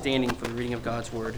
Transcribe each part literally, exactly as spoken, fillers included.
standing for the reading of God's word.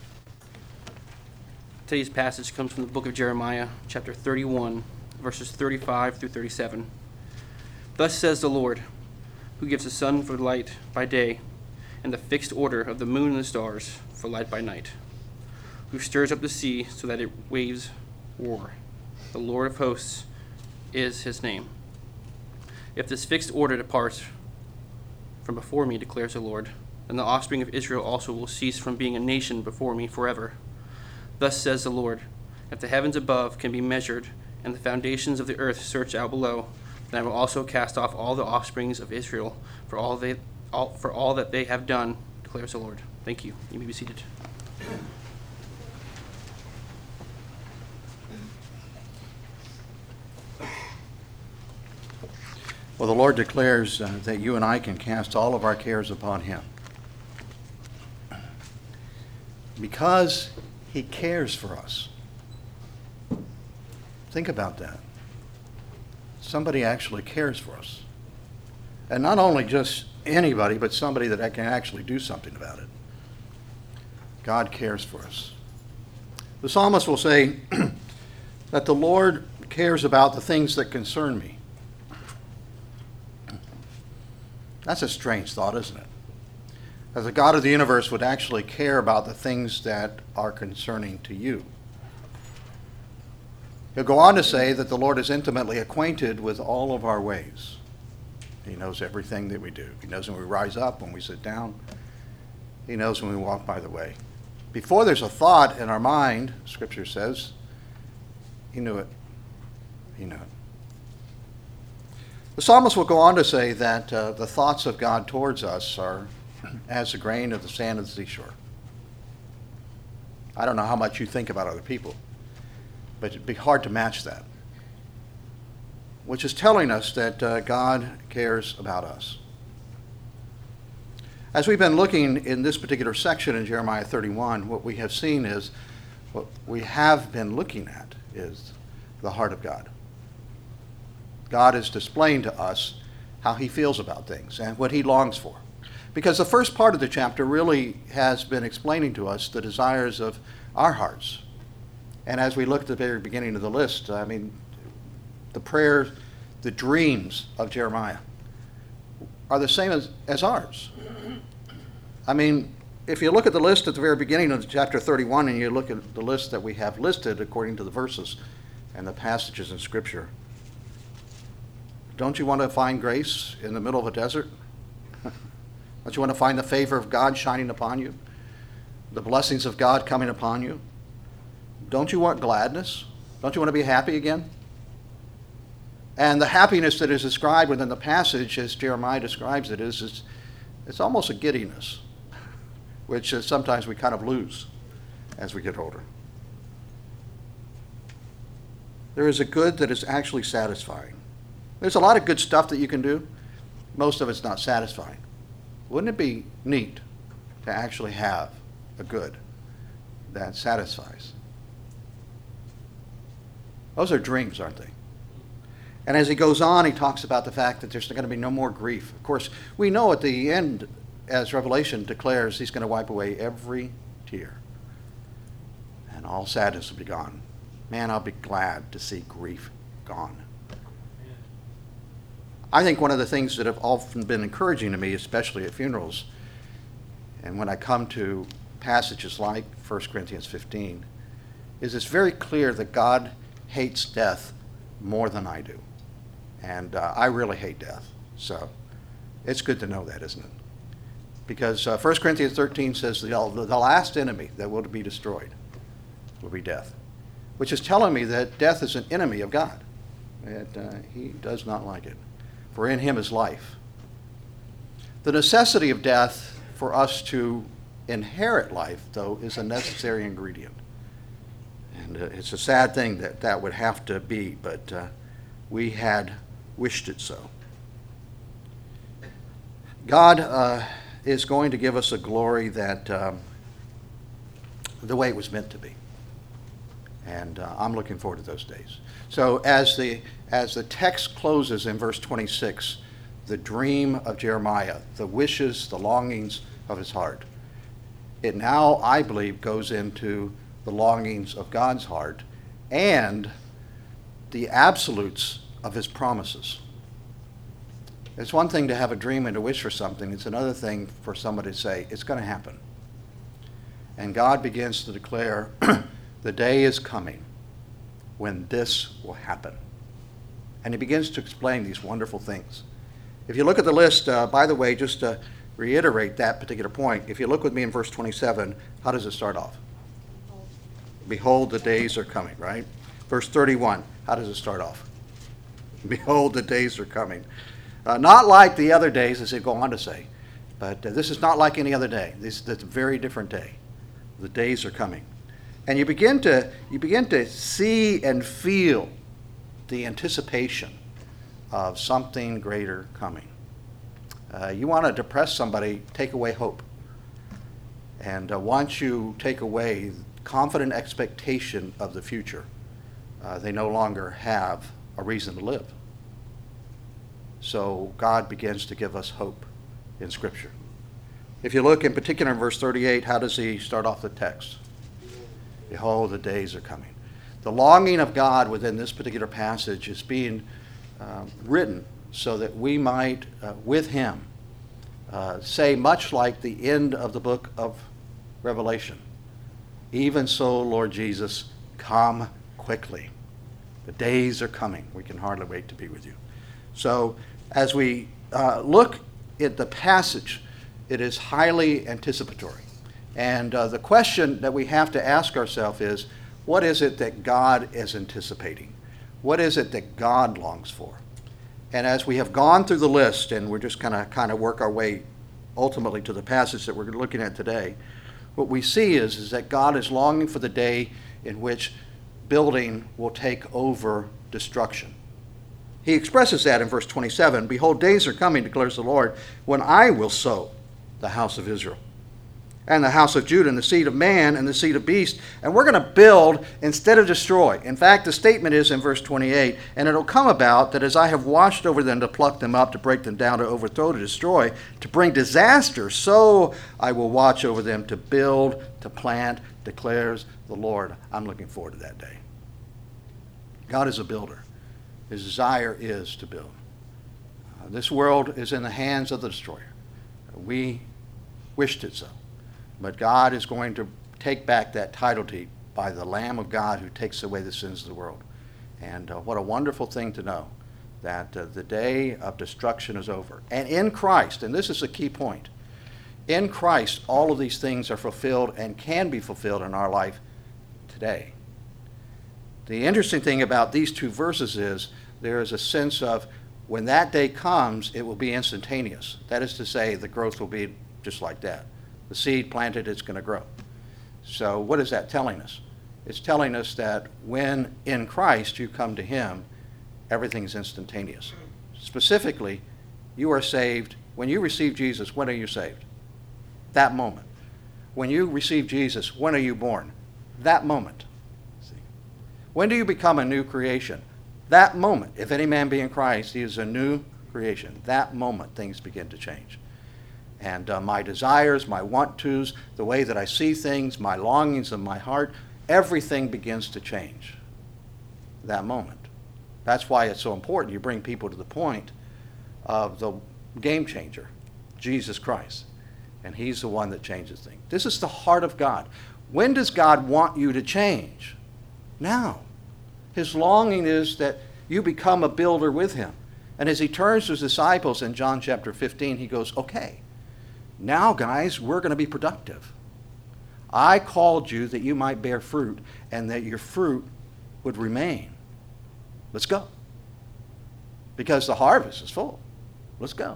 Today's passage comes from the book of Jeremiah, chapter thirty-one, verses thirty-five through thirty-seven. Thus says the Lord, who gives the sun for light by day, and the fixed order of the moon and the stars for light by night, who stirs up the sea so that it waves war. The Lord of hosts is his name. If this fixed order departs from before me, declares the Lord, then the offspring of Israel also will cease from being a nation before me forever. Thus says the Lord, if the heavens above can be measured, and the foundations of the earth searched out below, then I will also cast off all the offsprings of Israel for all they all, for all that they have done, declares the Lord. Thank you. You may be seated. Well, the Lord declares uh, that you and I can cast all of our cares upon him. Because he cares for us. Think about that. Somebody actually cares for us. And not only just anybody, but somebody that can actually do something about it. God cares for us. The psalmist will say that the Lord cares about the things that concern me. That's a strange thought, isn't it? That the God of the universe would actually care about the things that are concerning to you. He'll go on to say that the Lord is intimately acquainted with all of our ways. He knows everything that we do. He knows when we rise up, when we sit down. He knows when we walk by the way. Before there's a thought in our mind, Scripture says, he knew it. He knew it. The psalmist will go on to say that uh, the thoughts of God towards us are as the grain of the sand of the seashore. I don't know how much you think about other people, but it'd be hard to match that. Which is telling us that uh, God cares about us. As we've been looking in this particular section in Jeremiah thirty-one, what we have seen is, what we have been looking at is the heart of God. God is displaying to us how he feels about things and what he longs for. Because the first part of the chapter really has been explaining to us the desires of our hearts. And as we look at the very beginning of the list, I mean, the prayers, the dreams of Jeremiah are the same as, as ours. I mean, if you look at the list at the very beginning of chapter thirty-one and you look at the list that we have listed according to the verses and the passages in Scripture, don't you want to find grace in the middle of a desert? Don't you want to find the favor of God shining upon you? The blessings of God coming upon you? Don't you want gladness? Don't you want to be happy again? And the happiness that is described within the passage, as Jeremiah describes it, is it's, it's almost a giddiness, which uh, sometimes we kind of lose as we get older. There is a good that is actually satisfying. There's a lot of good stuff that you can do. Most of it's not satisfying. Wouldn't it be neat to actually have a good that satisfies? Those are dreams, aren't they? And as he goes on, he talks about the fact that there's going to be no more grief. Of course, we know at the end, as Revelation declares, he's going to wipe away every tear. And all sadness will be gone. Man, I'll be glad to see grief gone. I think one of the things that have often been encouraging to me, especially at funerals, and when I come to passages like First Corinthians fifteen, is it's very clear that God hates death more than I do. And uh, I really hate death. So it's good to know that, isn't it? Because uh, First Corinthians thirteen says the, the last enemy that will be destroyed will be death, which is telling me that death is an enemy of God. That uh, he does not like it. For in him is life. The necessity of death for us to inherit life, though, is a necessary ingredient. And uh, it's a sad thing that that would have to be, but uh, we had wished it so. God uh, is going to give us a glory that um, the way it was meant to be. And uh, I'm looking forward to those days. So as the as the text closes in verse twenty-six, the dream of Jeremiah, the wishes, the longings of his heart, it now, I believe, goes into the longings of God's heart and the absolutes of his promises. It's one thing to have a dream and to wish for something. It's another thing for somebody to say, it's going to happen. And God begins to declare, the day is coming when this will happen. And he begins to explain these wonderful things. If you look at the list, uh, by the way, just to reiterate that particular point, if you look with me in verse twenty-seven, how does it start off? Behold, the days are coming, right? Verse thirty-one, how does it start off? Behold, the days are coming. Uh, not like the other days, as they go on to say, but uh, this is not like any other day. This is a very different day. The days are coming. And you begin to, you begin to see and feel the anticipation of something greater coming. Uh, you want to depress somebody, take away hope. And uh, once you take away confident expectation of the future, uh, they no longer have a reason to live. So God begins to give us hope in Scripture. If you look in particular in verse thirty-eight, how does he start off the text? Behold, the days are coming. The longing of God within this particular passage is being uh, written so that we might, uh, with him, uh, say much like the end of the book of Revelation, even so, Lord Jesus, come quickly. The days are coming. We can hardly wait to be with you. So as we uh, look at the passage, it is highly anticipatory. And uh, the question that we have to ask ourselves is, what is it that God is anticipating? What is it that God longs for? And as we have gone through the list, and we're just going to kind of work our way ultimately to the passage that we're looking at today, what we see is, is that God is longing for the day in which building will take over destruction. He expresses that in verse twenty-seven. Behold, days are coming, declares the Lord, when I will sow the house of Israel, and the house of Judah, and the seed of man, and the seed of beast. And we're going to build instead of destroy. In fact, the statement is in verse twenty-eight, and it'll come about that as I have watched over them to pluck them up, to break them down, to overthrow, to destroy, to bring disaster, so I will watch over them to build, to plant, declares the Lord. I'm looking forward to that day. God is a builder. His desire is to build. Uh, this world is in the hands of the destroyer. We wished it so. But God is going to take back that title deed by the Lamb of God who takes away the sins of the world. And uh, what a wonderful thing to know that uh, the day of destruction is over. And in Christ, and this is a key point, in Christ all of these things are fulfilled and can be fulfilled in our life today. The interesting thing about these two verses is there is a sense of when that day comes, it will be instantaneous. That is to say, the growth will be just like that. The seed planted, it's going to grow. So what is that telling us? It's telling us that when in Christ you come to him, everything's instantaneous. Specifically, you are saved. When you receive Jesus, when are you saved? That moment. When you receive Jesus, when are you born? That moment. See? When do you become a new creation? That moment. If any man be in Christ, he is a new creation. That moment, things begin to change. And uh, my desires, my want-tos, the way that I see things, my longings of my heart, everything begins to change that moment. That's why it's so important. You bring people to the point of the game changer, Jesus Christ. And he's the one that changes things. This is the heart of God. When does God want you to change? Now. His longing is that you become a builder with him. And as he turns to his disciples in John chapter fifteen, he goes, okay, now guys, we're going to be productive. I called you that you might bear fruit and that your fruit would remain. Let's go. Because the harvest is full. Let's go.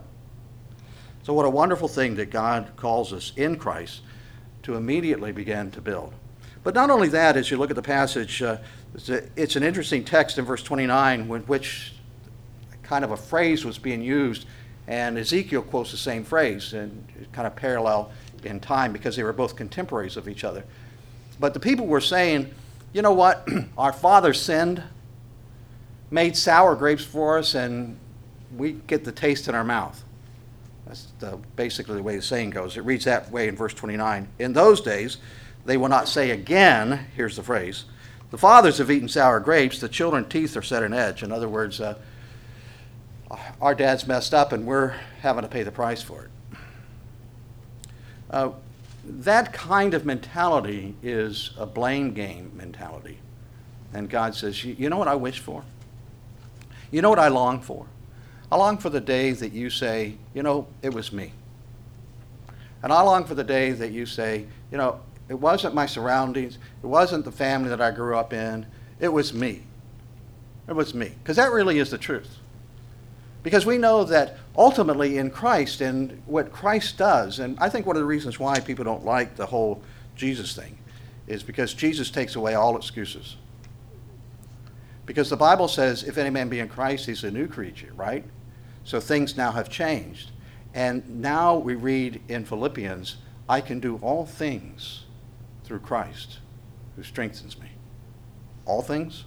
So what a wonderful thing that God calls us in Christ to immediately begin to build. But not only that, as you look at the passage, uh, it's, a, it's an interesting text in verse twenty-nine, in which kind of a phrase was being used, and Ezekiel quotes the same phrase, and it kind of parallel in time because they were both contemporaries of each other. But the people were saying, you know what, our father sinned, made sour grapes for us, and we get the taste in our mouth. That's the, basically the way the saying goes. It reads that way in verse twenty-nine. In those days, they will not say again, here's the phrase, the fathers have eaten sour grapes, the children's teeth are set on edge. In other words, uh, our dad's messed up and we're having to pay the price for it. Uh, that kind of mentality is a blame game mentality. And God says, you know what I wish for? You know what I long for? I long for the day that you say, you know, it was me. And I long for the day that you say, you know, it wasn't my surroundings, it wasn't the family that I grew up in, it was me. It was me. Because that really is the truth. Because we know that ultimately in Christ and what Christ does, and I think one of the reasons why people don't like the whole Jesus thing is because Jesus takes away all excuses. Because the Bible says, if any man be in Christ, he's a new creature, right? So things now have changed. And now we read in Philippians, I can do all things through Christ who strengthens me. All things?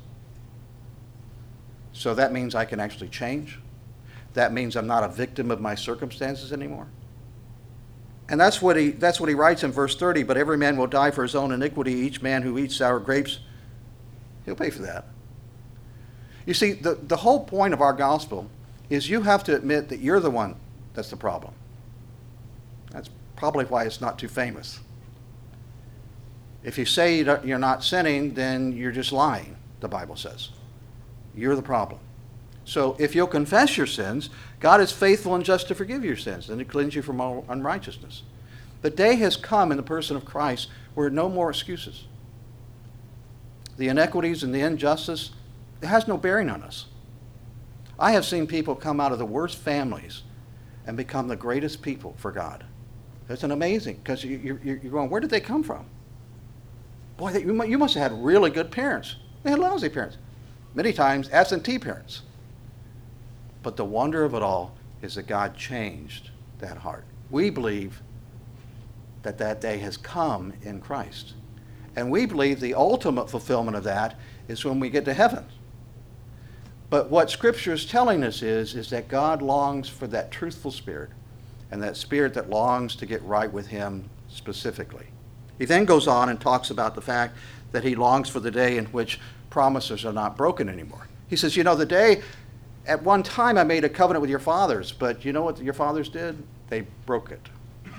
So that means I can actually change. That means I'm not a victim of my circumstances anymore. And that's what he, that's what he writes in verse thirty, but every man will die for his own iniquity. Each man who eats sour grapes, he'll pay for that. You see, the, the whole point of our gospel is you have to admit that you're the one that's the problem. That's probably why it's not too famous. If you say you're not sinning, then you're just lying, the Bible says. You're the problem. So if you'll confess your sins, God is faithful and just to forgive your sins and to cleanse you from all unrighteousness. The day has come in the person of Christ where no more excuses. The inequities and the injustice, it has no bearing on us. I have seen people come out of the worst families and become the greatest people for God. It's an amazing, because you, you're going, where did they come from? Boy, they, you must have had really good parents. They had lousy parents. Many times, absentee parents. But the wonder of it all is that God changed that heart. We believe that that day has come in Christ. And we believe the ultimate fulfillment of that is when we get to heaven. But what Scripture is telling us is, is that God longs for that truthful spirit, and that spirit that longs to get right with him specifically. He then goes on and talks about the fact that he longs for the day in which promises are not broken anymore. He says, you know, the day, at one time I made a covenant with your fathers, but you know what your fathers did? They broke it.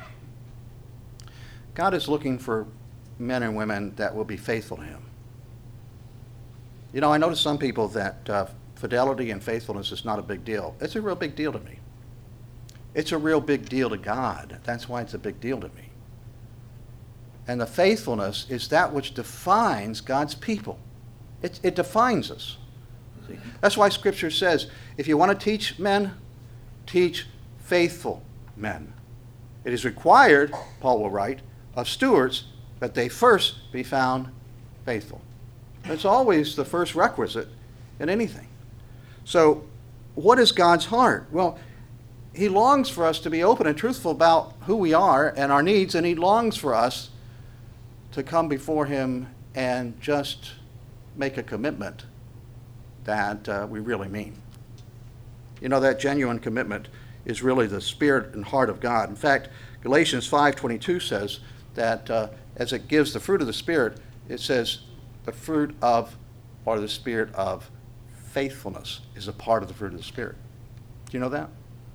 God is looking for men and women that will be faithful to him. You know, I notice some people that uh, fidelity and faithfulness is not a big deal. It's a real big deal to me. It's a real big deal to God. That's why it's a big deal to me. And the faithfulness is that which defines God's people. It, it defines us. See? That's why Scripture says, if you want to teach men, teach faithful men. It is required, Paul will write, of stewards that they first be found faithful. It's always the first requisite in anything. So, what is God's heart? Well, he longs for us to be open and truthful about who we are and our needs, and he longs for us to come before him and just make a commitment that uh, we really mean. You know, that genuine commitment is really the spirit and heart of God. In fact, Galatians five twenty-two says that uh, as it gives the fruit of the Spirit, it says the fruit of, or the spirit of faithfulness is a part of the fruit of the Spirit. Do you know that?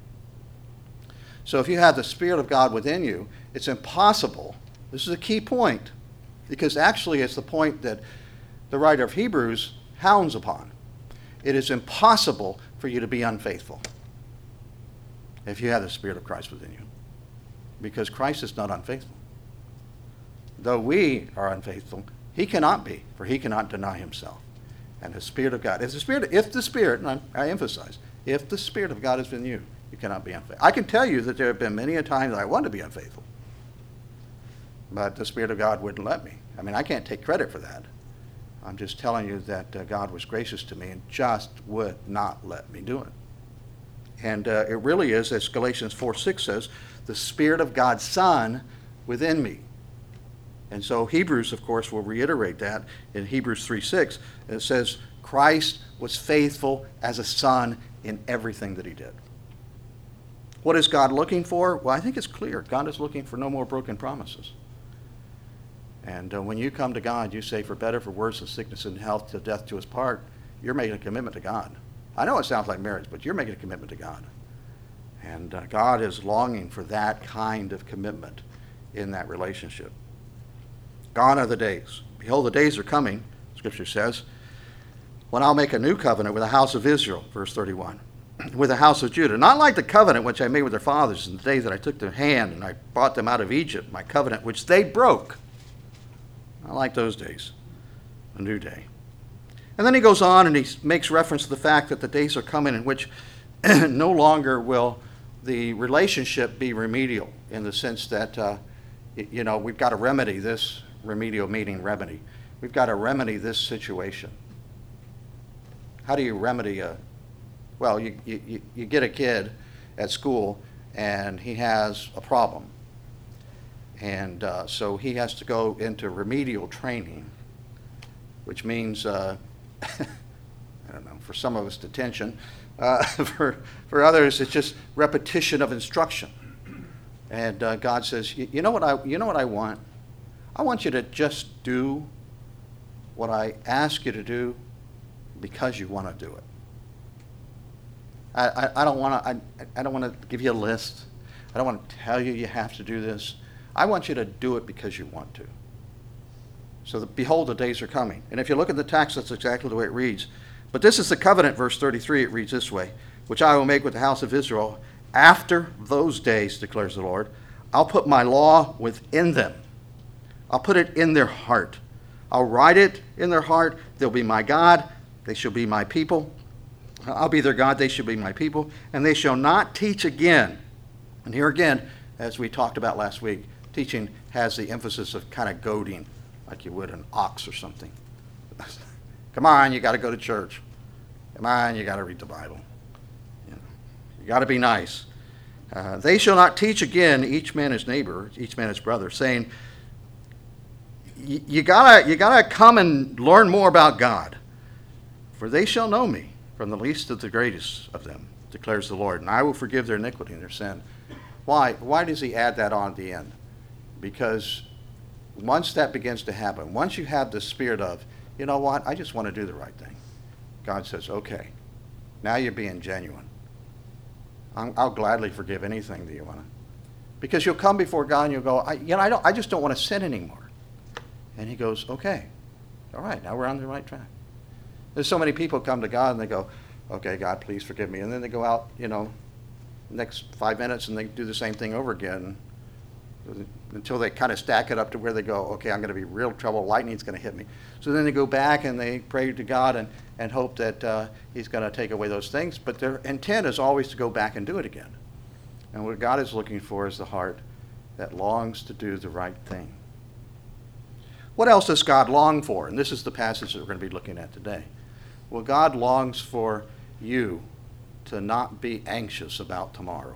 So if you have the Spirit of God within you, it's impossible. This is a key point, because actually it's the point that the writer of Hebrews hounds upon. It is impossible for you to be unfaithful if you have the Spirit of Christ within you, because Christ is not unfaithful. Though we are unfaithful, he cannot be, for he cannot deny himself. And the Spirit of God, if the Spirit, if the Spirit, and I, I emphasize, if the Spirit of God is in you, you cannot be unfaithful. I can tell you that there have been many a time that I wanted to be unfaithful, but the Spirit of God wouldn't let me. I mean, I can't take credit for that. I'm just telling you that uh, God was gracious to me and just would not let me do it. And uh, it really is, as Galatians four six says, the Spirit of God's Son within me. And so Hebrews, of course, will reiterate that in Hebrews three six. It says, Christ was faithful as a son in everything that he did. What is God looking for? Well, I think it's clear. God is looking for no more broken promises. And uh, when you come to God, you say, for better, for worse, in sickness and health, till death to us part, you're making a commitment to God. I know it sounds like marriage, but you're making a commitment to God. And uh, God is longing for that kind of commitment in that relationship. Gone are the days. Behold, the days are coming, Scripture says, when I'll make a new covenant with the house of Israel, verse thirty-one, with the house of Judah. Not like the covenant which I made with their fathers in the day that I took their hand and I brought them out of Egypt, my covenant which they broke. I like those days, a new day. And then he goes on and he makes reference to the fact that the days are coming in which no longer will the relationship be remedial, in the sense that, uh, you know, we've got to remedy this, remedial meaning remedy. We've got to remedy this situation. How do you remedy a, well, you, you, you get a kid at school and he has a problem. And uh, so he has to go into remedial training, which means, uh, I don't know, for some of us detention. Uh, for, for others, it's just repetition of instruction. And uh, God says, you know what I, you know what I want? I want you to just do what I ask you to do because you want to do it. I, I, I don't want to I, I don't want to give you a list. I don't want to tell you you have to do this. I want you to do it because you want to. So the, behold, the days are coming. And if you look at the text, that's exactly the way it reads. But this is the covenant, verse thirty-three, it reads this way, which I will make with the house of Israel after those days, declares the Lord. I'll put my law within them. I'll put it in their heart. I'll write it in their heart. They'll be my God. They shall be my people. I'll be their God. They shall be my people. And they shall not teach again. And here again, as we talked about last week, teaching has the emphasis of kind of goading, like you would an ox or something. Come on, you got to go to church. Come on, you got to read the Bible. You know, you got to be nice. Uh, they shall not teach again, each man his neighbor, each man his brother, saying, you gotta, you gotta come and learn more about God, for they shall know me, from the least to the greatest of them, declares the Lord, and I will forgive their iniquity and their sin. Why? Why does he add that on at the end? Because once that begins to happen, once you have the spirit of, you know what, I just want to do the right thing, God says, okay, now you're being genuine. I'm, I'll gladly forgive anything that you want to. Because you'll come before God and you'll go, I, you know, I, don't, I just don't want to sin anymore. And he goes, okay, all right, now we're on the right track. There's so many people come to God and they go, okay, God, please forgive me. And then they go out, you know, next five minutes and they do the same thing over again until they kind of stack it up to where they go, okay, I'm going to be real trouble. Lightning's going to hit me. So then they go back and they pray to God and, and hope that uh, he's going to take away those things. But their intent is always to go back and do it again. And what God is looking for is the heart that longs to do the right thing. What else does God long for? And this is the passage that we're going to be looking at today. Well, God longs for you to not be anxious about tomorrow.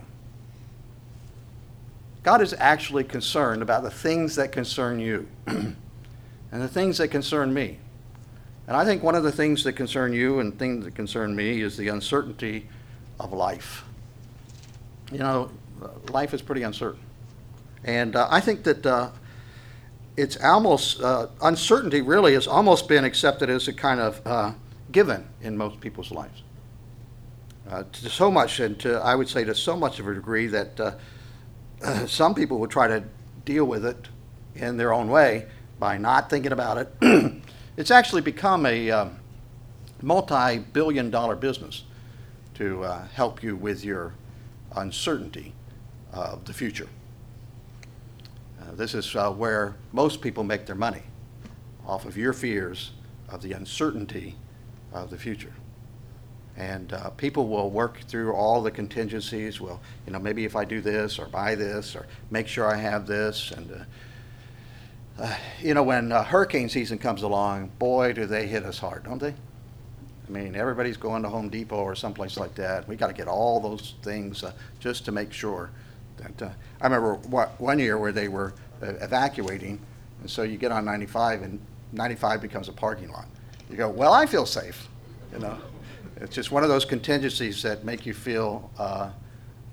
God is actually concerned about the things that concern you and the things that concern me. And I think one of the things that concern you and things that concern me is the uncertainty of life. You know, life is pretty uncertain. And uh, I think that uh, it's almost, uh, uncertainty really has almost been accepted as a kind of uh, given in most people's lives. Uh, to so much, and to, I would say to so much of a degree that uh, uh, some people will try to deal with it in their own way by not thinking about it. It's actually become a um, multi-billion dollar business to uh, help you with your uncertainty of the future. Uh, this is uh, where most people make their money, off of your fears of the uncertainty of the future. And uh, people will work through all the contingencies. Well, you know, maybe if I do this or buy this or make sure I have this. And, uh, uh, you know, when uh, hurricane season comes along, boy, do they hit us hard, don't they? I mean, everybody's going to Home Depot or someplace like that. We got to get all those things uh, just to make sure that. Uh, I remember one year where they were uh, evacuating, and so you get on ninety-five, and ninety-five becomes a parking lot. You go, well, I feel safe, you know. It's just one of those contingencies that make you feel uh,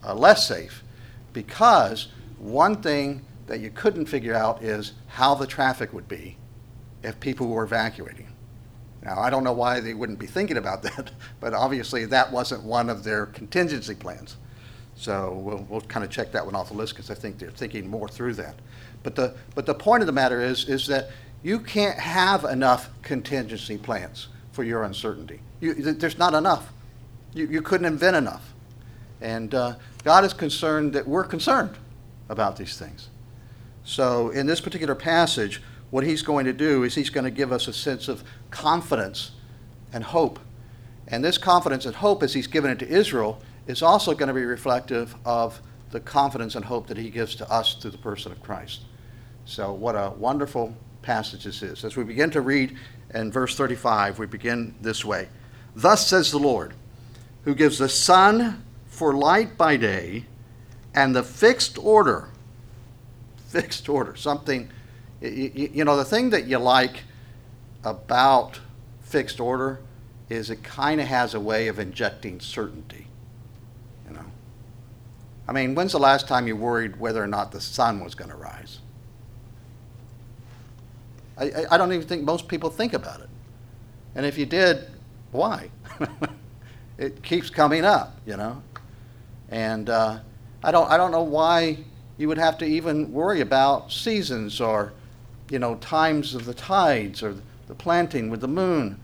uh, less safe, because one thing that you couldn't figure out is how the traffic would be if people were evacuating. Now, I don't know why they wouldn't be thinking about that, but obviously that wasn't one of their contingency plans. So we'll, we'll kind of check that one off the list, because I think they're thinking more through that. But the, but the point of the matter is, is that you can't have enough contingency plans for your uncertainty. You, there's not enough. You, you couldn't invent enough. And uh, God is concerned that we're concerned about these things. So in this particular passage, what he's going to do is he's going to give us a sense of confidence and hope. And this confidence and hope, as he's given it to Israel, is also going to be reflective of the confidence and hope that he gives to us through the person of Christ. So what a wonderful passage this is. As we begin to read in verse thirty-five, we begin this way. Thus says the Lord, who gives the sun for light by day, and the fixed order, fixed order, something, you, you know, the thing that you like about fixed order is it kind of has a way of injecting certainty, you know. I mean, when's the last time you worried whether or not the sun was going to rise? I, I, I don't even think most people think about it. And if you did, why? It keeps coming up, you know. And uh, I don't I don't know why you would have to even worry about seasons or, you know, times of the tides or the planting with the moon.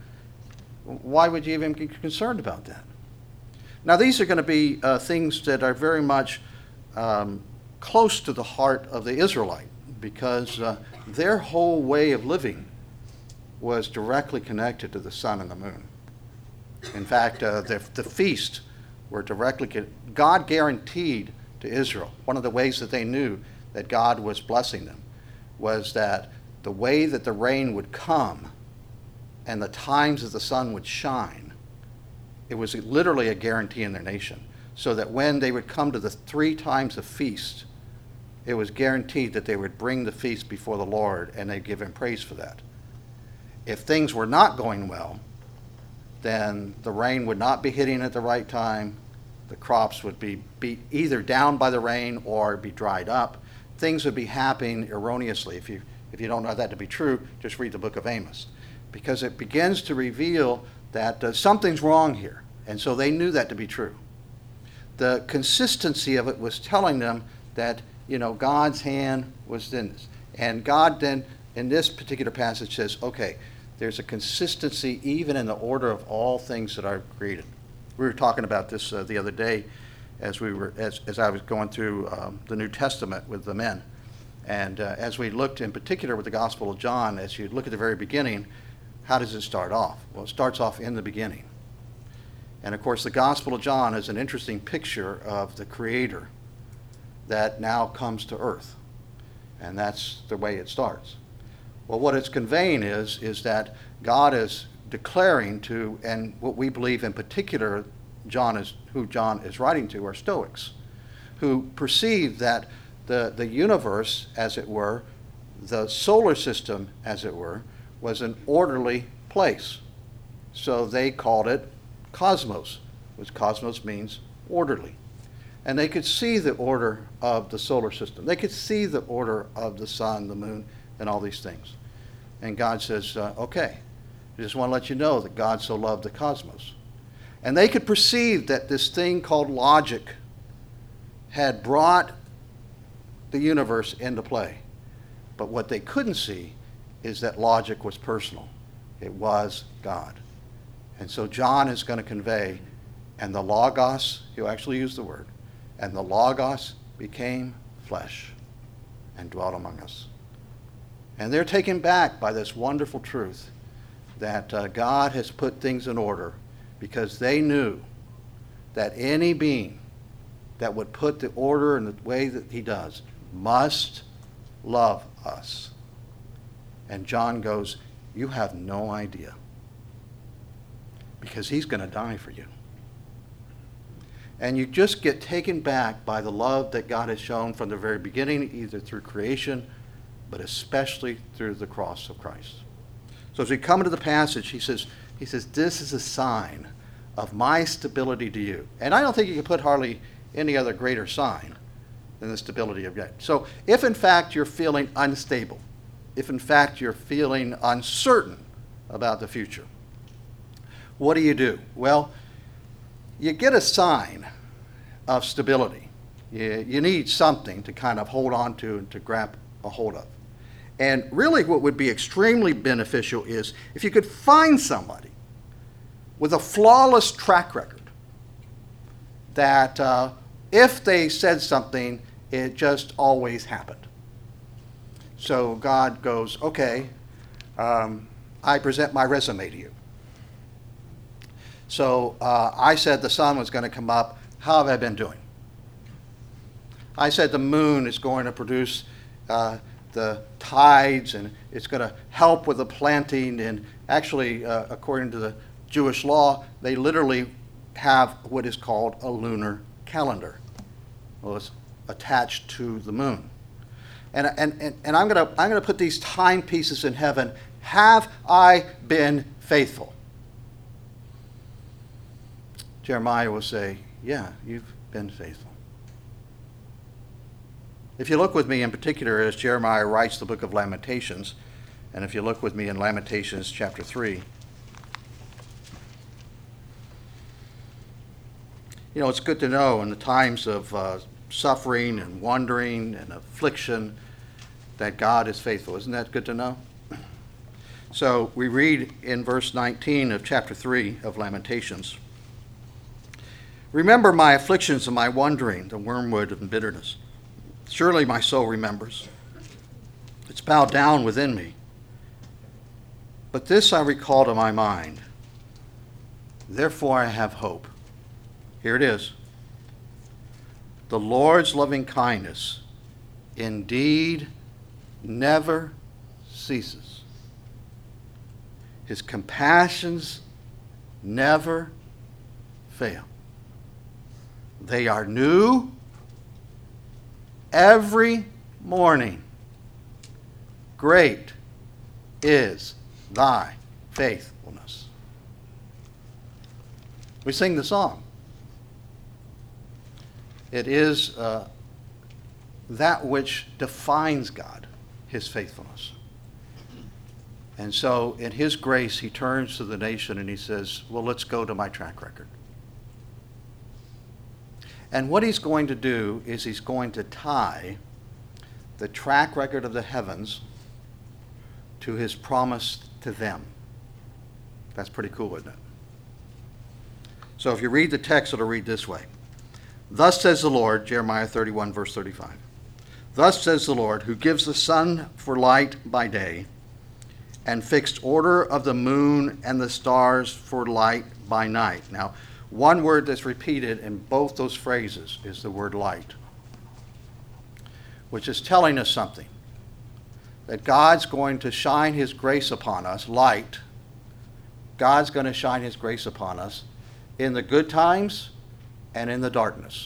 Why would you even be concerned about that? Now, these are going to be uh, things that are very much um, close to the heart of the Israelite, because uh, their whole way of living was directly connected to the sun and the moon. In fact, uh, the, the feast were directly, God guaranteed to Israel, one of the ways that they knew that God was blessing them was that the way that the rain would come and the times that the sun would shine, it was literally a guarantee in their nation. So that when they would come to the three times of feast, it was guaranteed that they would bring the feast before the Lord and they'd give him praise for that. If things were not going well, then the rain would not be hitting at the right time. The crops would be, be either down by the rain or be dried up. Things would be happening erroneously. If you, if you don't know that to be true, just read the book of Amos, because it begins to reveal that uh, something's wrong here. And so they knew that to be true. The consistency of it was telling them that, you know, God's hand was in this. And God then, in this particular passage, says, okay, there's a consistency even in the order of all things that are created. We were talking about this uh, the other day as we were as, as I was going through um, the New Testament with the men. And uh, as we looked in particular with the Gospel of John, as you look at the very beginning, how does it start off? Well, it starts off in the beginning. And of course, the Gospel of John is an interesting picture of the Creator that now comes to earth. And that's the way it starts. Well, what it's conveying is, is that God is declaring to, and what we believe in particular, John is, who John is writing to, are Stoics, who perceive that the, the universe, as it were, the solar system, as it were, was an orderly place. So they called it cosmos, which cosmos means orderly. And they could see the order of the solar system. They could see the order of the sun, the moon, and all these things. And God says, uh, okay, I just want to let you know that God so loved the cosmos. And they could perceive that this thing called logic had brought the universe into play. But what they couldn't see is that logic was personal. It was God. And so John is going to convey, and the Logos, he'll actually use the word, and the Logos became flesh and dwelt among us. And they're taken back by this wonderful truth that uh, God has put things in order, because they knew that any being that would put the order in the way that he does must love us. And John goes, you have no idea, because he's going to die for you. And you just get taken back by the love that God has shown from the very beginning, either through creation, but especially through the cross of Christ. So as we come into the passage, he says, he says, this is a sign of my stability to you. And I don't think you can put hardly any other greater sign than the stability of God. So if in fact you're feeling unstable, if in fact you're feeling uncertain about the future, what do you do? Well, you get a sign of stability. You, you need something to kind of hold on to and to grab a hold of. And really what would be extremely beneficial is if you could find somebody with a flawless track record that uh, if they said something, it just always happened. So God goes, okay, um, I present my resume to you. So uh, I said the sun was going to come up. How have I been doing? I said the moon is going to produce uh, the tides, and it's going to help with the planting. And actually, uh, according to the Jewish law, they literally have what is called a lunar calendar. Well, it's attached to the moon. And, and, and, and I'm going to I'm going to put these timepieces in heaven. Have I been faithful? Jeremiah will say, yeah, you've been faithful. If you look with me in particular as Jeremiah writes the book of Lamentations, and if you look with me in Lamentations chapter three, you know, it's good to know in the times of uh, suffering and wandering and affliction that God is faithful. Isn't that good to know? So we read in verse nineteen of chapter three of Lamentations, remember my afflictions and my wandering, the wormwood and bitterness. Surely my soul remembers. It's bowed down within me. But this I recall to my mind. Therefore I have hope. Here it is. The Lord's loving kindness indeed never ceases. His compassions never fail. They are new every morning. Great is thy faithfulness. We sing the song. It is uh, that which defines God, his faithfulness. And so in his grace, he turns to the nation and he says, well, let's go to my track record. And what he's going to do is he's going to tie the track record of the heavens to his promise to them. That's pretty cool, isn't it? So if you read the text, it'll read this way. Thus says the Lord, Jeremiah thirty-one, verse thirty-five. Thus says the Lord, who gives the sun for light by day, and fixed order of the moon and the stars for light by night. Now, one word that's repeated in both those phrases is the word light, which is telling us something. That God's going to shine his grace upon us, light. God's going to shine his grace upon us in the good times and in the darkness.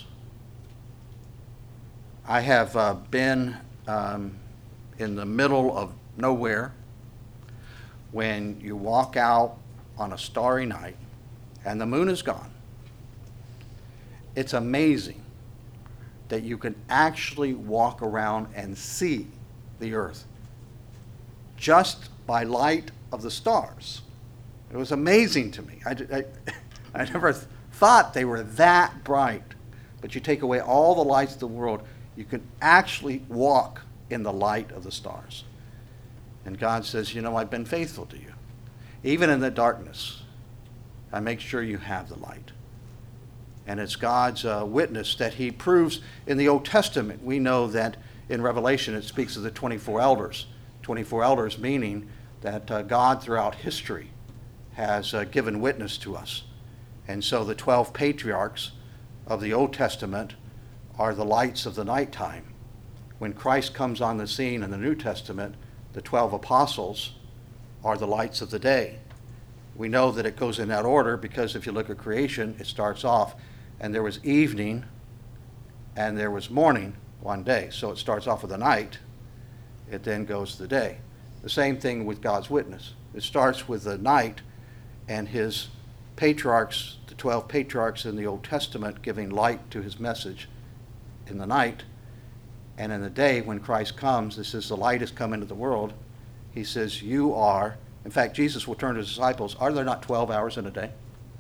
I have uh, been um, in the middle of nowhere when you walk out on a starry night and the moon is gone. It's amazing that you can actually walk around and see the earth just by light of the stars. It was amazing to me. I, I, I never thought they were that bright. But you take away all the lights of the world, you can actually walk in the light of the stars. And God says, you know, I've been faithful to you. Even in the darkness, I make sure you have the light. And it's God's uh, witness that he proves in the Old Testament. We know that in Revelation it speaks of the twenty-four elders. twenty-four elders meaning that uh, God throughout history has uh, given witness to us. And so the twelve patriarchs of the Old Testament are the lights of the nighttime. When Christ comes on the scene in the New Testament, the twelve apostles are the lights of the day. We know that it goes in that order because if you look at creation, it starts off, and there was evening and there was morning one day. So it starts off with the night, it then goes to the day. The same thing with God's witness. It starts with the night and his patriarchs, the twelve patriarchs in the Old Testament, giving light to his message in the night. And in the day when Christ comes, this is the light has come into the world. He says, you are, in fact, Jesus will turn to his disciples, are there not twelve hours in a day?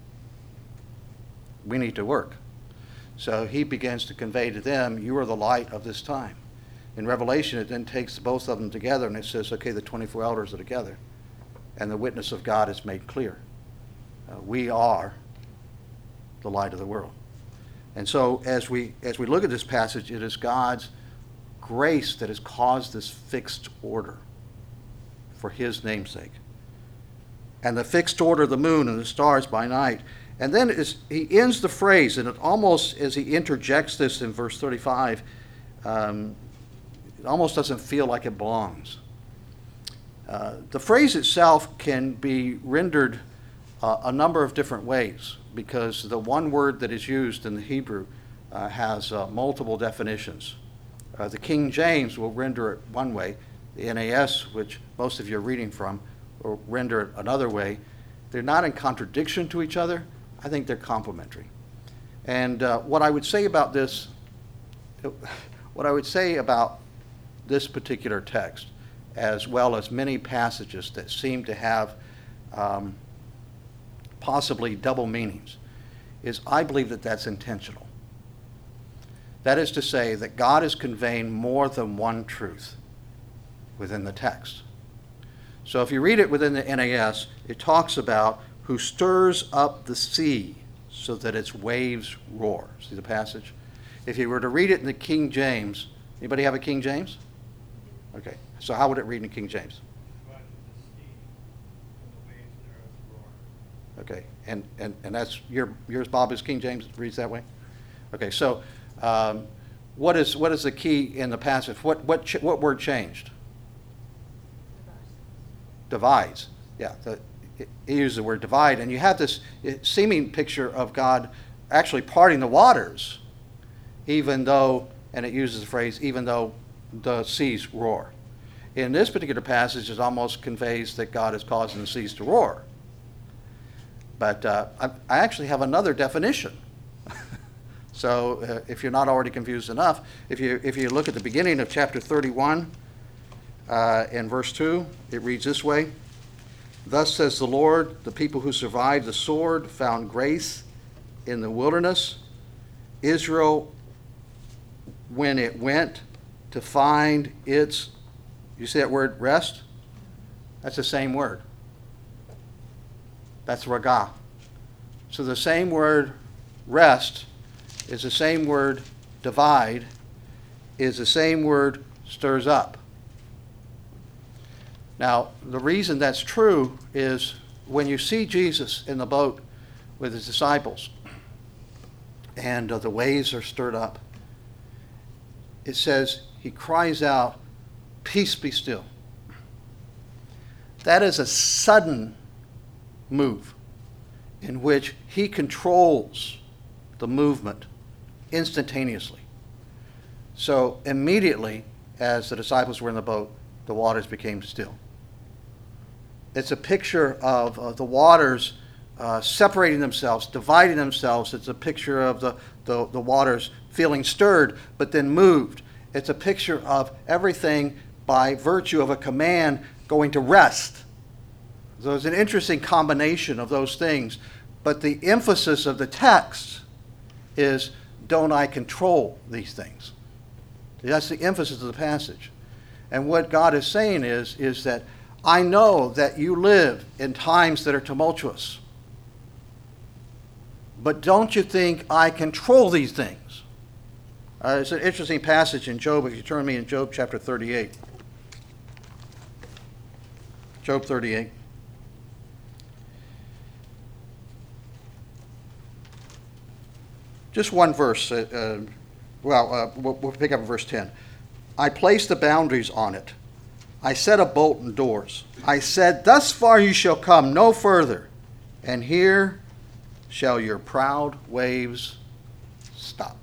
We need to work. So he begins to convey to them, you are the light of this time. In Revelation, it then takes both of them together and it says, okay, the twenty-four elders are together. And the witness of God is made clear. Uh, we are the light of the world. And so as we as we look at this passage, it is God's grace that has caused this fixed order for his namesake. And the fixed order of the moon and the stars by night. And then as he ends the phrase, and it almost, as he interjects this in verse thirty-five, um, it almost doesn't feel like it belongs. Uh, the phrase itself can be rendered uh, a number of different ways, because the one word that is used in the Hebrew uh, has uh, multiple definitions. Uh, the King James will render it one way. The N A S, which most of you are reading from, will render it another way. They're not in contradiction to each other. I think they're complementary. And uh, what I would say about this, what I would say about this particular text, as well as many passages that seem to have um, possibly double meanings, is I believe that that's intentional. That is to say that God is conveying more than one truth within the text. So if you read it within the N A S, it talks about who stirs up the sea so that its waves roar. See the passage? If you were to read it in the King James, anybody have a King James? Okay, so how would it read in King James? Okay, and, and, and that's your yours, Bob, is King James reads that way? Okay, so um, what is what is the key in the passage? What what ch- what word changed? Divides. Yeah, the, it, he used the word divide, and you have this seeming picture of God actually parting the waters, even though, and it uses the phrase, even though the seas roar. In this particular passage, it almost conveys that God is causing the seas to roar. But uh, I, I actually have another definition. So uh, if you're not already confused enough, if you if you look at the beginning of chapter thirty-one, uh, in verse two, it reads this way: Thus says the Lord, the people who survived the sword found grace in the wilderness. Israel, when it went to find its, you see that word rest? That's the same word. That's ragah. So the same word rest is the same word divide, is the same word stirs up. Now, the reason that's true is when you see Jesus in the boat with his disciples and uh, the waves are stirred up, it says he cries out, "Peace, be still." That is a sudden move in which he controls the movement instantaneously. So immediately, as the disciples were in the boat, the waters became still. It's a picture of uh, the waters uh, separating themselves, dividing themselves. It's a picture of the, the, the waters feeling stirred, but then moved. It's a picture of everything by virtue of a command going to rest. So it's an interesting combination of those things. But the emphasis of the text is, don't I control these things? That's the emphasis of the passage. And what God is saying is, is that I know that you live in times that are tumultuous. But don't you think I control these things? Uh, it's an interesting passage in Job. If you turn me in Job chapter thirty-eight. Job thirty-eight. Just one verse. Uh, uh, well, uh, we'll, we'll pick up at verse ten. I placed the boundaries on it. I set a bolt and doors. I said, thus far you shall come, no further. And here shall your proud waves stop.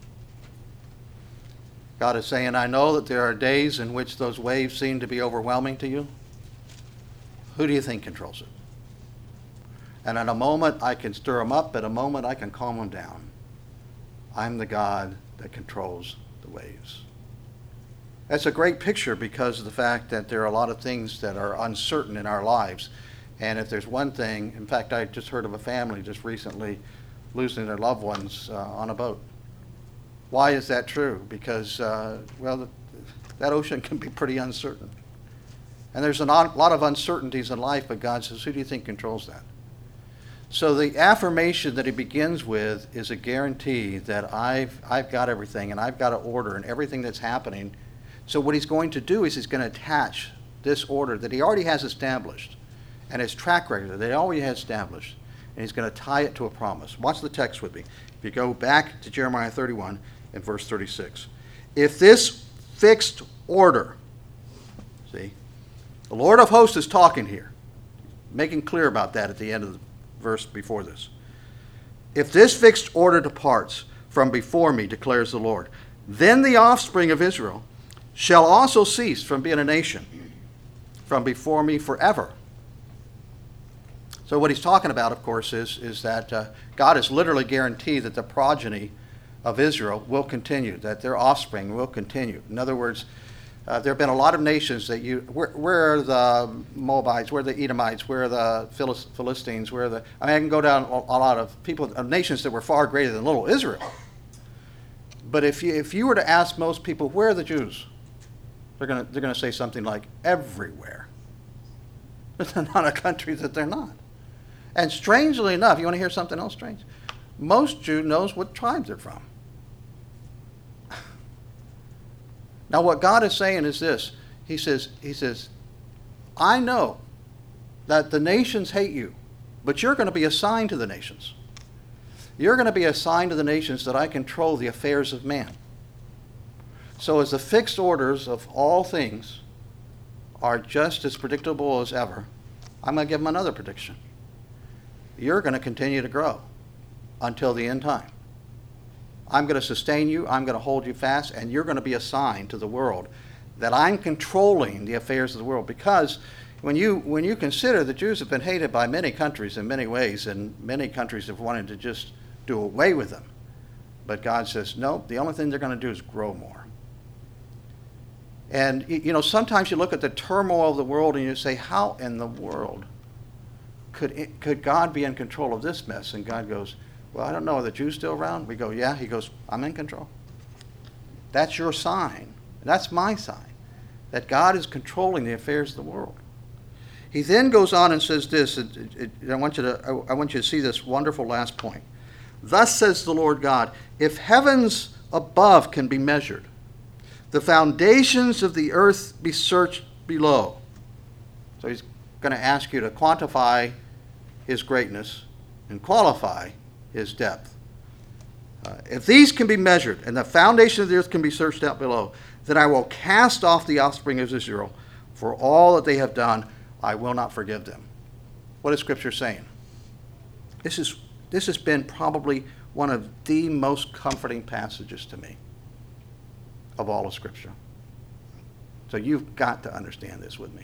God is saying, I know that there are days in which those waves seem to be overwhelming to you. Who do you think controls it? And in a moment I can stir them up, at a moment I can calm them down. I'm the God that controls the waves. That's a great picture because of the fact that there are a lot of things that are uncertain in our lives. And if there's one thing, in fact, I just heard of a family just recently losing their loved ones uh, on a boat. Why is that true? Because, uh, well, the, that ocean can be pretty uncertain. And there's a lot of uncertainties in life, but God says, who do you think controls that? So the affirmation that he begins with is a guarantee that I've, I've got everything, and I've got an order, and everything that's happening. So what he's going to do is he's going to attach this order that he already has established, and his track record that he already has established, and he's going to tie it to a promise. Watch the text with me. If you go back to Jeremiah thirty-one and verse thirty-six. If this fixed order, see, the Lord of hosts is talking here, making clear about that at the end of the verse before this. If this fixed order departs from before me, declares the Lord, then the offspring of Israel shall also cease from being a nation from before me forever. So what he's talking about, of course, is, is that uh, God has literally guaranteed that the progeny of Israel will continue, that their offspring will continue. In other words, uh, there have been a lot of nations that you, where, where are the Moabites, where are the Edomites, where are the Philistines, where are the, I mean, I can go down a lot of people, of nations that were far greater than little Israel. But if you, if you were to ask most people, where are the Jews? They're going to they're going to say something like, everywhere. There's not a country that they're not. And strangely enough, you want to hear something else strange? Most Jew knows what tribe they're from. Now what God is saying is this. He says, he says, I know that the nations hate you, but you're going to be assigned to the nations. You're going to be assigned to the nations that I control the affairs of man. So as the fixed orders of all things are just as predictable as ever, I'm going to give them another prediction. You're going to continue to grow until the end time. I'm going to sustain you, I'm going to hold you fast, and you're going to be assigned to the world, that I'm controlling the affairs of the world. Because when you, when you consider the Jews have been hated by many countries in many ways, and many countries have wanted to just do away with them. But God says, no, the only thing they're going to do is grow more. And, you know, sometimes you look at the turmoil of the world and you say, how in the world could, it, could God be in control of this mess? And God goes, well, I don't know, are the Jews still around? We go, yeah. He goes, I'm in control. That's your sign. That's my sign, that God is controlling the affairs of the world. He then goes on and says this, it, it, it, I, want you to, I, I want you to see this wonderful last point. Thus says the Lord God, if heavens above can be measured, the foundations of the earth be searched below. So he's going to ask you to quantify his greatness and qualify his depth. Uh, if these can be measured and the foundation of the earth can be searched out below, then I will cast off the offspring of Israel for all that they have done. I will not forgive them. What is Scripture saying? This is this has been probably one of the most comforting passages to me of all of Scripture. So you've got to understand this with me.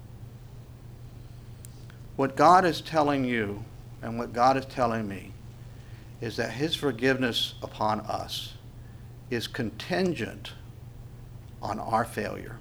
What God is telling you and what God is telling me is that his forgiveness upon us is contingent on our failure.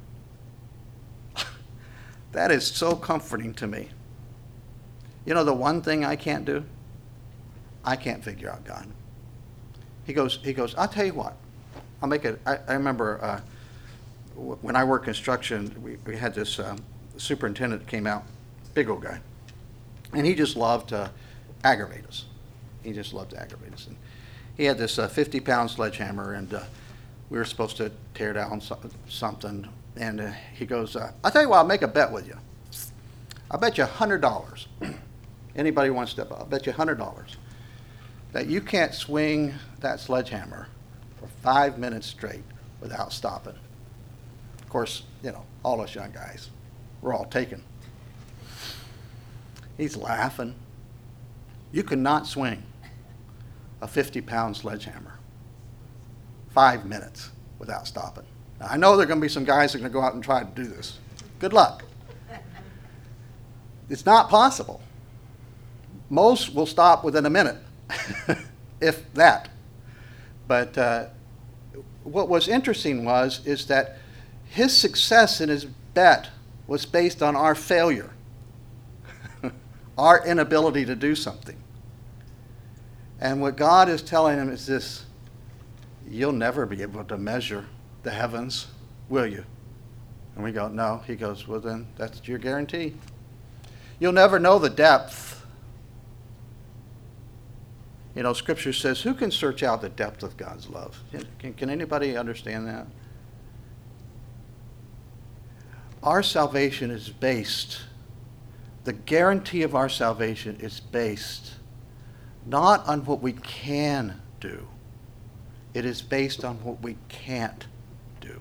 That is so comforting to me. You know the one thing I can't do? I can't figure out God. He goes, he goes, I'll tell you what. I'll make it, I, I remember uh, w- when I worked construction, we, we had this um, superintendent that came out, big old guy. And he just loved to aggravate us. He just loved to aggravate us. And he had this uh, fifty pound sledgehammer, and uh, we were supposed to tear down so- something. And uh, he goes, uh, I'll tell you what, I'll make a bet with you. I'll bet you one hundred dollars. Anybody wants to step up? I'll bet you one hundred dollars that you can't swing that sledgehammer for five minutes straight without stopping. Of course, you know, all us young guys, we're all taken. He's laughing. You cannot swing a fifty pound sledgehammer five minutes without stopping. Now, I know there are going to be some guys that are going to go out and try to do this. Good luck. It's not possible. Most will stop within a minute, if that. But uh, what was interesting was is that his success in his bet was based on our failure, our inability to do something. And what God is telling him is this: you'll never be able to measure the heavens, will you? And we go, no. He goes, well, then that's your guarantee. You'll never know the depth. You know, Scripture says, who can search out the depth of God's love? Can, can anybody understand that? Our salvation is based, the guarantee of our salvation is based not on what we can do. It is based on what we can't do.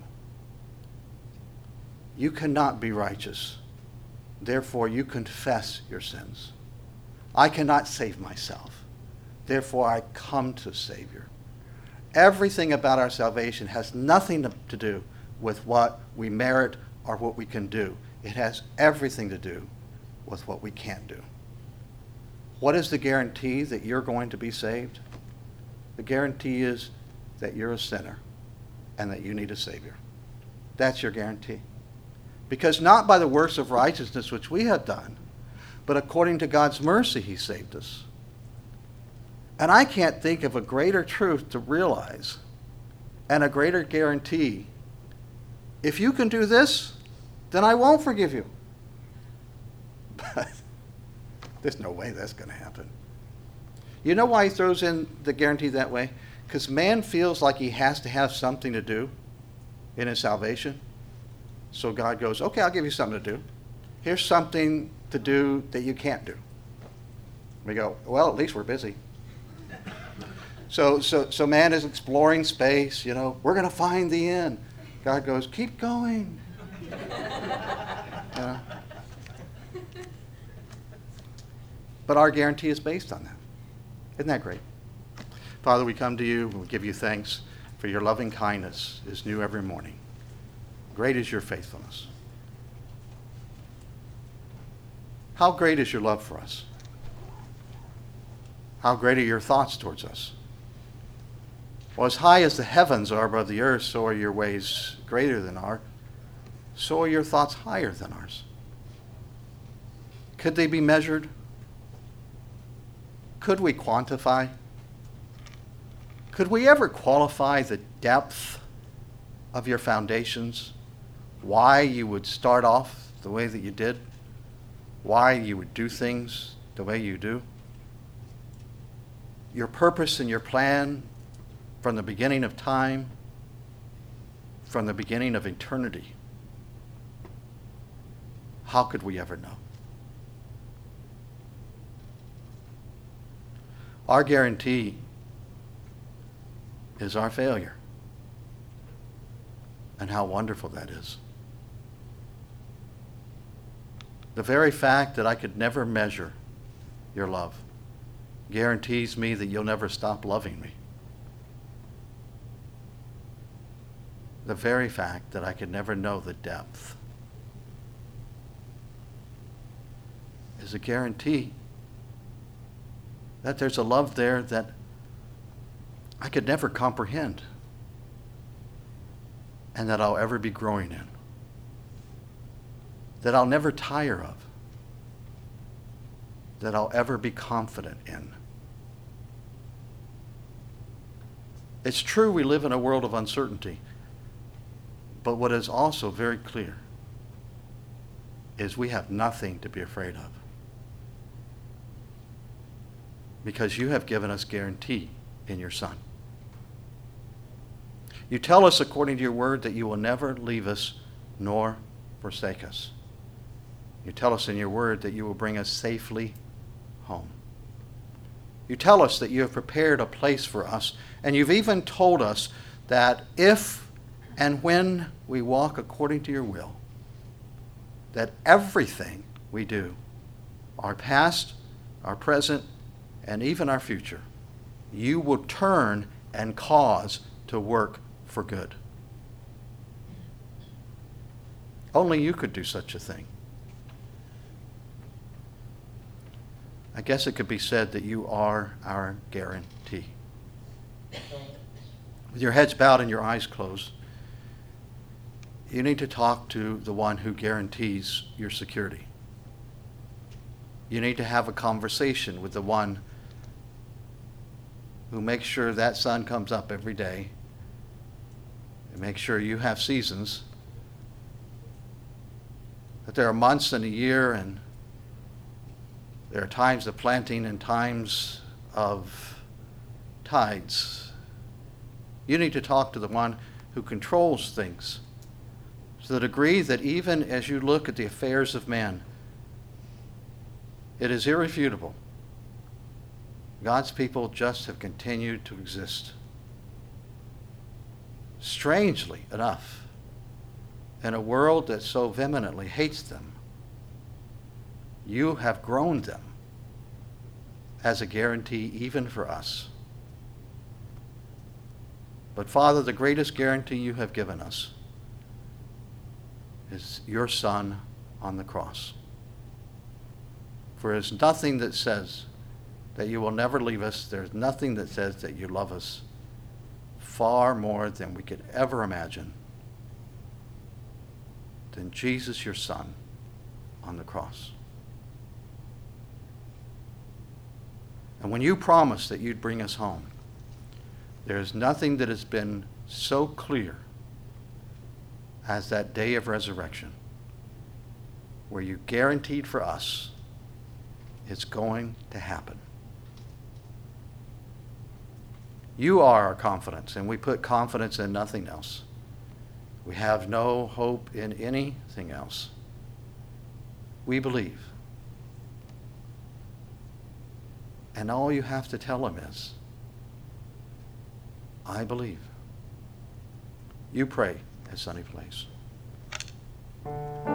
You cannot be righteous. Therefore, you confess your sins. I cannot save myself. Therefore, I come to Savior. Everything about our salvation has nothing to, to do with what we merit or what we can do. It has everything to do with what we can't do. What is the guarantee that you're going to be saved? The guarantee is that you're a sinner and that you need a Savior. That's your guarantee. Because not by the works of righteousness which we have done, but according to God's mercy he saved us. And I can't think of a greater truth to realize and a greater guarantee. If you can do this, then I won't forgive you. But there's no way that's going to happen. You know why he throws in the guarantee that way? Because man feels like he has to have something to do in his salvation. So God goes, okay, I'll give you something to do. Here's something to do that you can't do. We go, well, at least we're busy. So, so, so man is exploring space, you know, we're going to find the end. God goes, keep going. You know? But our guarantee is based on that. Isn't that great? Father, we come to you and we give you thanks for your loving kindness is new every morning. Great is your faithfulness. How great is your love for us? How great are your thoughts towards us? Well, as high as the heavens are above the earth, so are your ways greater than ours. So are your thoughts higher than ours. Could they be measured? Could we quantify? Could we ever qualify the depth of your foundations? Why you would start off the way that you did? Why you would do things the way you do? Your purpose and your plan from the beginning of time, from the beginning of eternity. How could we ever know? Our guarantee is our failure. And how wonderful that is. The very fact that I could never measure your love guarantees me that you'll never stop loving me. The very fact that I could never know the depth is a guarantee that there's a love there that I could never comprehend and that I'll ever be growing in, that I'll never tire of, that I'll ever be confident in. It's true we live in a world of uncertainty, but what is also very clear is we have nothing to be afraid of, because you have given us guarantee in your Son. You tell us according to your word that you will never leave us nor forsake us. You tell us in your word that you will bring us safely home. You tell us that you have prepared a place for us, and you've even told us that if and when we walk according to your will, that everything we do, our past, our present, and even our future, you will turn and cause to work for good. Only you could do such a thing. I guess it could be said that you are our guarantee. With your heads bowed and your eyes closed, you need to talk to the one who guarantees your security. You need to have a conversation with the one who makes sure that sun comes up every day and makes sure you have seasons, that there are months in a year and there are times of planting and times of tides. You need to talk to the one who controls things to the degree that even as you look at the affairs of man, it is irrefutable. God's people just have continued to exist. Strangely enough, in a world that so vehemently hates them, you have grown them as a guarantee even for us. But Father, the greatest guarantee you have given us is your Son on the cross. For there is nothing that says that you will never leave us. There's nothing that says that you love us far more than we could ever imagine than Jesus, your Son, on the cross. And when you promised that you'd bring us home, there is nothing that has been so clear as that day of resurrection, where you guaranteed for us it's going to happen. You are our confidence, and we put confidence in nothing else. We have no hope in anything else. We believe. And all you have to tell him is, I believe. You pray as Sonny plays.